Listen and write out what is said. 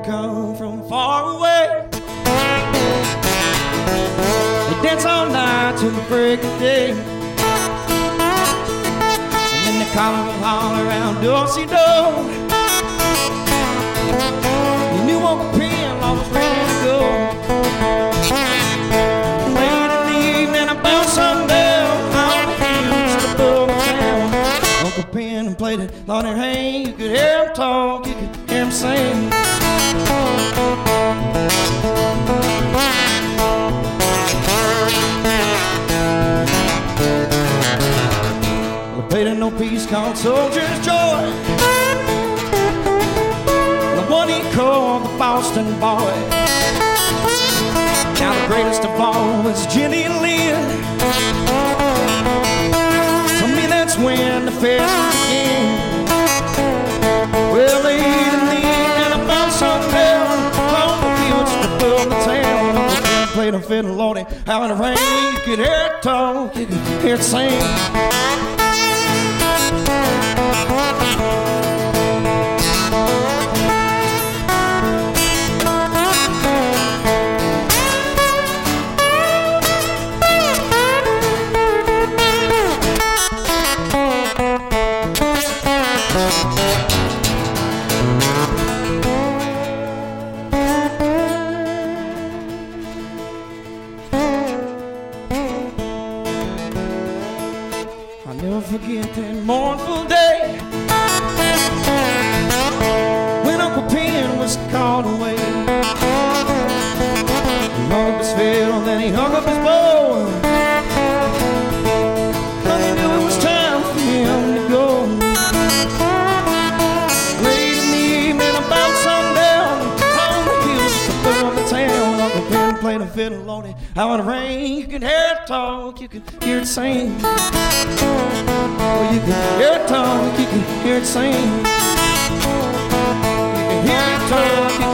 come from far away. They dance all night till the break of day. And then they call and holler around door-see-door. You knew Uncle Pen was ready to go. Late in the evening about sundown, all the hills above the town. Uncle Pen played it, Lord and Hey, you could hear him talk, you could hear him sing. Well, they played an old piece called Soldier's Joy, the one he called the Boston Boy. Now the greatest of all was Jenny Lind. To me that's when the fest began. Well, late in the evening about sundown, on the fields above the town, Uncle Pen played a fiddle, Lordy, how in the rain you could hear it talk, you could hear it sing. I'll never forget that mournful day when Uncle Pen was called away. He hung up his fiddle, then he hung up his bow. But he knew it was time for him to go. Late in the evening about sundown, on the hills above the town, Uncle Pen played a fiddle, Lordy, how in the rain you could hear it talk, you could hear it sing. Oh, you can hear it talk, you can hear it sing. You can hear it talk,